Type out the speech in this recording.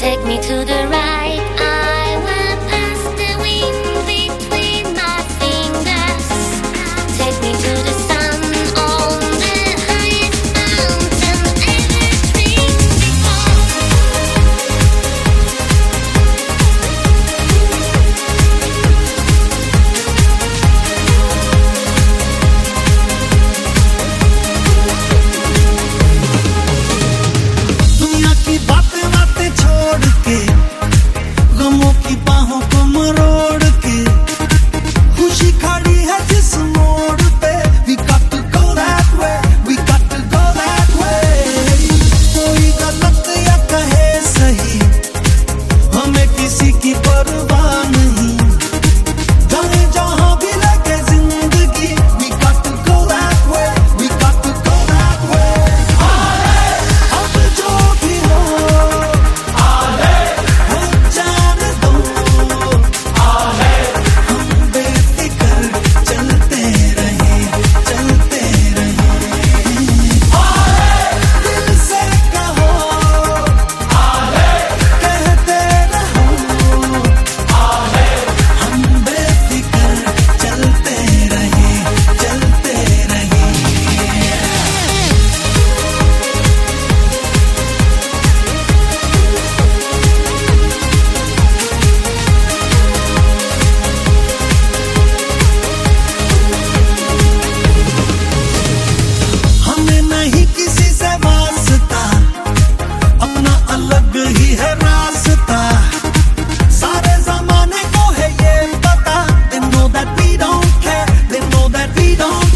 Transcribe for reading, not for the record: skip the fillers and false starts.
Take me to the right, I will pass the wind between my fingers. Take me to the sun on the highest mountain ever dreamed before. दुनिया की बातें बातें छोड़ के, गमों की बाहों को मरोड़ के, खुशी खड़ी है जिस मोड़ पे, we got to go that way, we got to go that way. कोई गलत या कहे सही, हमें किसी की परवाह नहीं, जाने जहां भी लगे जिंदगी, we got to go that way, we got to go that way. अब जो भी हो जाने दो, हम बेफिक्र चलते रहे, चलते रहे। दिल से कहो, कहते रहो, हम बेफिक्र चलते रहे, चलते रहे। हमें नहीं किसी से वास्ता, अपना अलग ही है रास्ता, सारे जमाने को है ये पता, they know that we don't care, they know that we don't